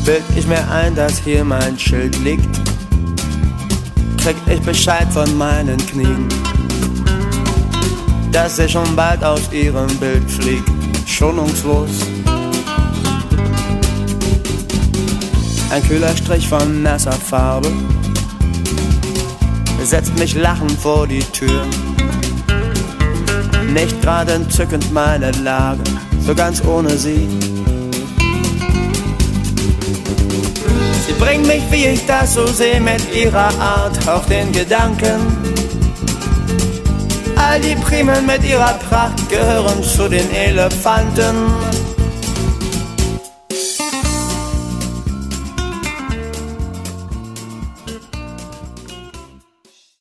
bild ich mir ein, dass hier mein Schild liegt, krieg ich Bescheid von meinen Knien, dass sie schon bald aus ihrem Bild fliegt, schonungslos. Ein kühler Strich von nasser Farbe setzt mich lachend vor die Tür. Nicht gerade entzückend meine Lage, so ganz ohne sie. Sie bringt mich, wie ich das so sehe, mit ihrer Art auf den Gedanken. All die Primeln mit ihrer Pracht gehören zu den Elefanten.